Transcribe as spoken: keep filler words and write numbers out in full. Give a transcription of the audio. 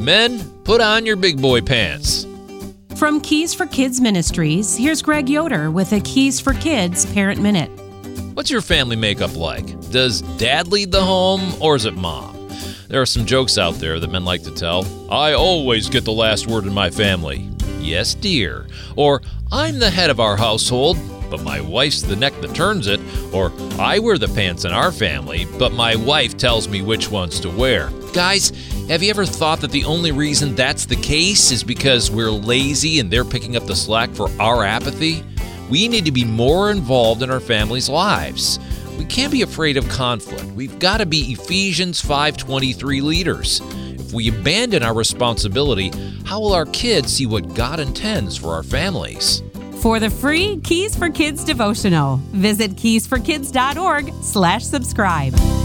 Men, put on your big boy pants. From Keys for Kids Ministries, here's Greg Yoder with a Keys for Kids Parent Minute. What's your family makeup like? Does dad lead the home, or is it mom? There are some jokes out there that men like to tell. I always get the last word in my family. Yes, dear. Or, I'm the head of our household, but my wife's the neck that turns it. Or, I wear the pants in our family, but my wife tells me which ones to wear. Guys, have you ever thought that the only reason that's the case is because we're lazy and they're picking up the slack for our apathy? We need to be more involved in our families' lives. We can't be afraid of conflict. We've got to be Ephesians five twenty-three leaders. If we abandon our responsibility, how will our kids see what God intends for our families? For the free Keys for Kids devotional, visit keys for kids dot org slash subscribe.